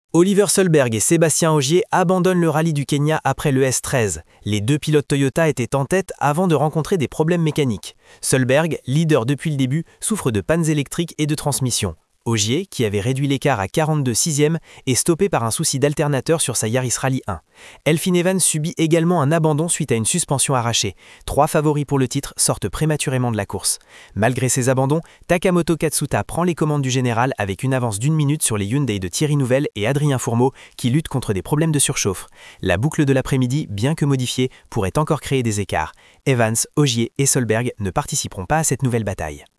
Oliver Solberg et Sébastien Ogier abandonnent le rallye du Kenya après le S13. Les deux pilotes Toyota étaient en tête avant de rencontrer des problèmes mécaniques. Solberg, leader depuis le début, souffre de pannes électriques et de transmission. Ogier, qui avait réduit l'écart à 42 sixièmes, est stoppé par un souci d'alternateur sur sa Yaris Rally 1. Elfyn Evans subit également un abandon suite à une suspension arrachée. 3 favoris pour le titre sortent prématurément de la course. Malgré ces abandons, Takamoto Katsuta prend les commandes du général avec une avance d'1 minute sur les Hyundai de Thierry Nouvel et Adrien Fourmeau qui luttent contre des problèmes de surchauffe. La boucle de l'après-midi, bien que modifiée, pourrait encore créer des écarts. Evans, Ogier et Solberg ne participeront pas à cette nouvelle bataille.